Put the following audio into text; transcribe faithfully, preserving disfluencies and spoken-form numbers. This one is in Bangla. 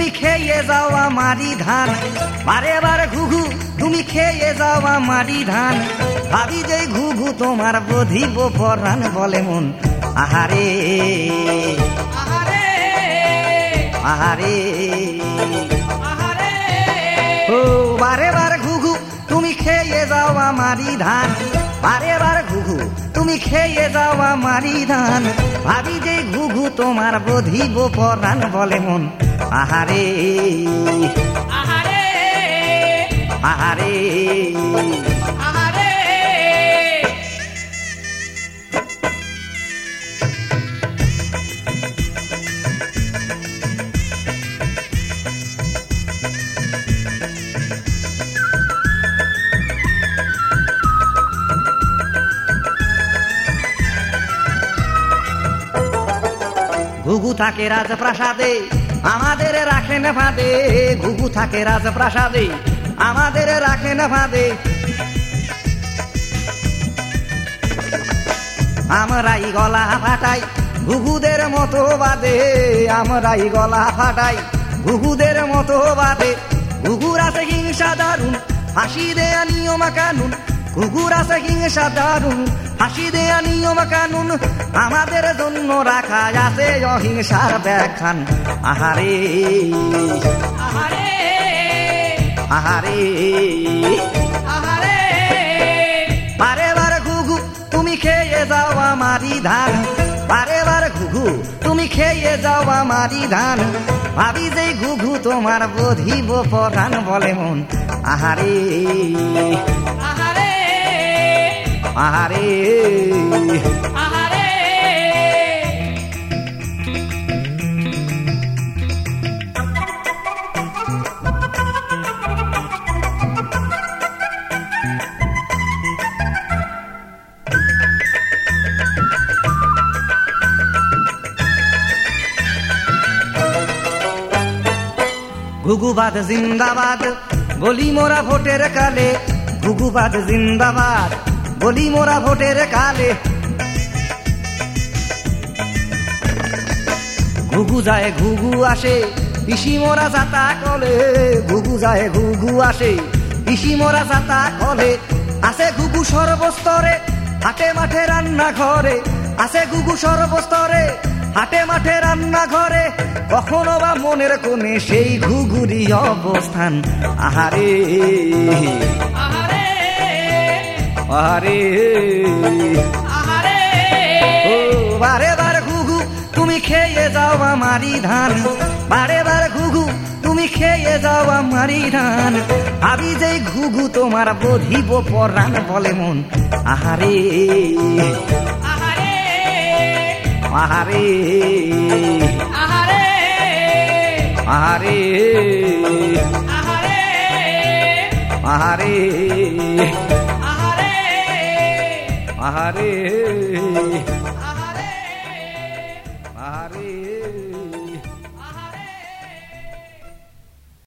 তুমি খেয়ে যাও আমারি ধান, বারে বারে ঘুঘু তুমি খেয়ে যাও আমারি ধান। ভাবি যে ঘুঘু তোমার বধিব পরাণ, বলে মন আহারে আহারে আহারে আহারে ও বারে বারে ঘুঘু তুমি খেয়ে যাও আমারি ধান, বারে বারে ঘুঘু তুমি খেয়ে যাও আমারি ধান। ভাবি যে ঘুঘু তোমার বধিব পরাণ, বলে মন আহারে আহারে আহারে আহারে ঘুঘু থাকে রাজপ্রাসাদে আমাদের রাখেন ফাঁদে, ঘুঘু থাকে রাজপ্রাসাদে আমাদের রাখেন ফাঁদে। আমরাই গলা ফাটাই ঘুঘুদের মতো বাদে, আমরাই গলা ফাটাই ঘুঘুদের মতো বাদে। ঘুঘুর আছে হিংসা দারুণ, ফাঁসি দেয়া নিয়ম কানুন। ঘুঘুর আছে হিংসা দারুণ, ফাঁসি দেয়া নিয়ম কানুন। আমাদের জন্য রাখা আছে অহিংসার ব্যাখ্যান। আহারে আহারে আহারে আহারে বারে বারে ঘুঘু তুমি খেয়ে যাও আমারি ধান, বারে বারে ঘুঘু তুমি খেয়ে যাও আমারি ধান। ভাবি যে ঘুঘু তোমার বধিব পরাণ, বলে মন আহারে আহারে আহারে আহারে ঘুঘুবাদ জিন্দাবাদ বলি মোরা ভোটের কালে, ঘুঘুবাদ জিন্দাবাদ বলি মোরা ভোটের কালে। ঘুঘু যায় ঘুঘু আসে পিসি মোরা যাতা কলে, ঘুঘু যায় ঘুঘু আসে পিসি মোরা যাতা কলে। আছে ঘুঘু সর্বস্তরে হাটে মাঠে রান্না ঘরে, আছে ঘুঘু সর্বস্তরে হাটে মাঠে রান্না ঘরে। কখনো বা মনের কোণে সেই ঘুঘুরি অবস্থান। আহারে আহারে আহারে আহারে ও বারে বারে ঘুঘু তুমি খেয়ে যাও আমারি ধান, বারে বারে ঘুঘু তুমি খেয়ে যাও আমারি ধান। ভাবি যে ঘুঘু তোমার বধিব পরাণ, বলে মন আহারে আহারে আহারে আহারে আহারে আহারে আহারে আহারে আহারে আহারে আহারে